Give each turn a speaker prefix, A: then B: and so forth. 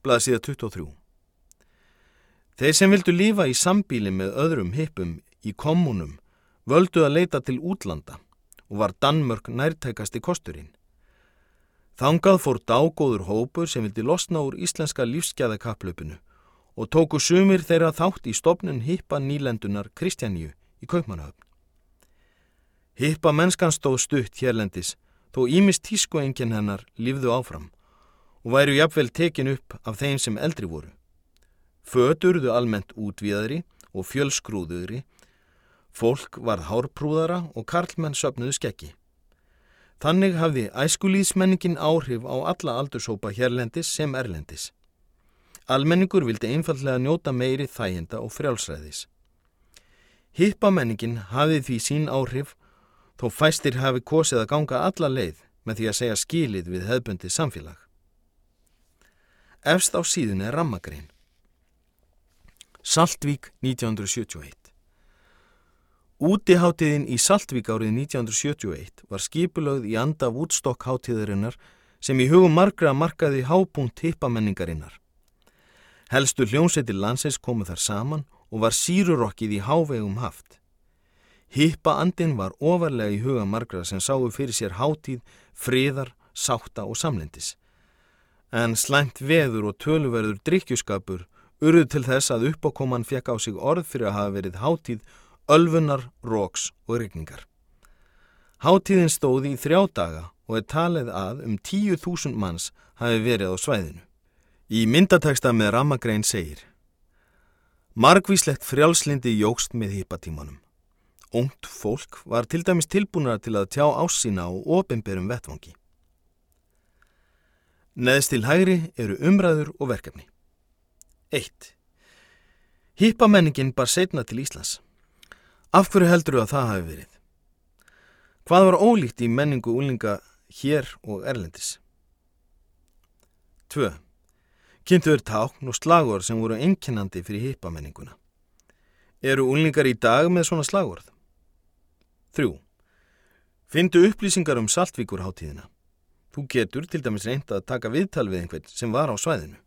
A: Blaðsíða 23. Þeir sem vildu lifa í sambýli með öðrum hippum í kommunum völdu að leita til útlanda og var Danmörk nærtækasti kosturinn. Þangað fór dágóður hópur sem vildi losna úr íslenska lífsgæðakapphlaupinu og tóku sumir þeirra þátt í stofnun hippa nýlendunar Kristjaníu í Kaupmannahöfn. Hippa mennskan stóð stutt hérlendis þó ýmis tískuengin hennar lifðu áfram og væru jafnvel tekin upp af þeim sem eldri voru. Föt urðu almennt útvíðari og fjölskrúðugri, fólk varð hárprúðara og karlmenn söfnuðu skeggi. Þannig hafði æskulýðsmenningin áhrif á alla aldurshópa hérlendis sem erlendis. Almenningur vildi einfaldlega njóta meiri þæginda og frjálsræðis. Hippamenningin hafði því sín áhrif þó fæstir hafi kosið að ganga alla leið með því að segja skilið við hefðbundið samfélag. Efst á síðunni er rammagrein. Saltvík 1971. Útihátíðin í Saltvík árið 1971 var skipulögð í anda Woodstock hátíðarinnar sem í hugum margra markaði hápunkt hippamenningarinnar. Helstu hljómsveitir landsins komu þar saman og var sýrurokkið í hávegum haft. Hippaandinn var ofarlega í huga margra sem sáu fyrir sér hátíð, friðar, sátta og samlyndis. En slæmt veður og töluverður drykkjuskapur urðu til þess að uppákoman fékk á sig orð fyrir að hafa verið hátíð ölvunar, roks og rigningar. Hátíðin stóð í 3 daga og talið að 10.000 manns hafi verið á svæðinu. Í myndateksta með rammagrein segir: Margvíslegt frjálslyndi jókst með hippatímanum. Ungt fólk var til dæmis tilbúnara til að tjá ást sína á opinberum vettvangi. Neðst til hægri eru umræður og verkefni. 1. Hippamenningin bar seinna til Íslands. Af hverju heldurðu að það hafi verið? Hvað var ólíkt í menningu unglinga hér og erlendis? 2. Kynntu tákn og slagorð sem voru einkennandi fyrir hippamenninguna. Eru unglingar í dag með svona slagorð? 3. Finndu upplýsingar Saltvíkurhátíðina. Þú getur til dæmis reynt að taka viðtal við einhvern sem var á svæðinu.